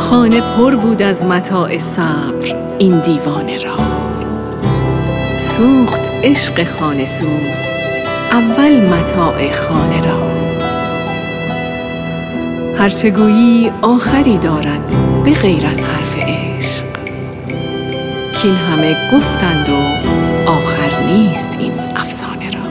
خانه پر بود از متاع صبر این دیوانه را. سوخت عشق خانه سوز اول متاع خانه را. هرچه گویی آخری دارد به غیر از حرف عشق، کین همه گفتند و آخر نیست این افسانه را.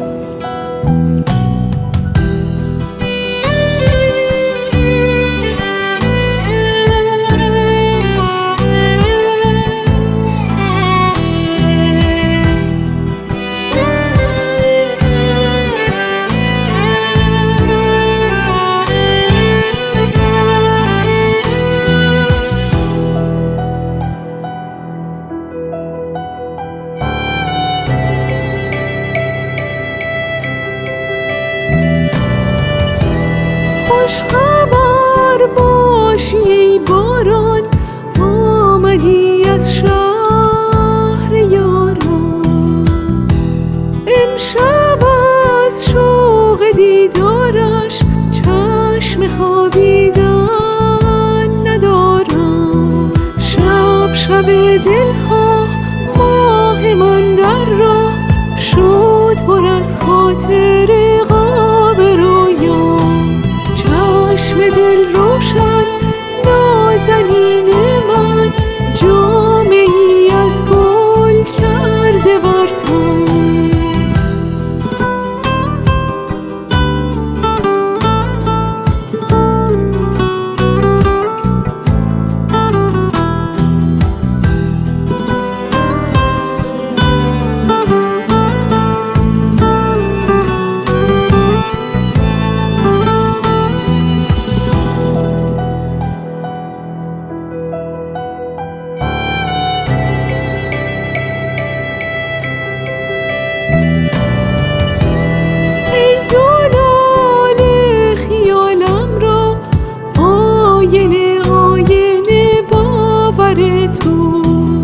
خوشخبر باشی ای باران، آمدی از شهر یاران. امشب از شوق دیدارش چشم خوابیدن ندارم. شب دلخواه ماه من در راه شد پر از خاطر قاب رویان. چشم دل روشن نازنین من جامه ای از گل کرده بر تن. آینه باور تو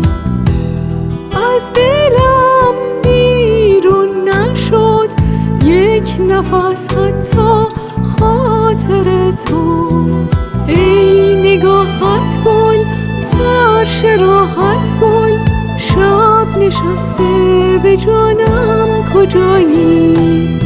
از دلم بیرون نشد یک نفس حتی خاطر تو. ای نگاهت گل فرش راحت گل، شب نشسته به جانم کجایی؟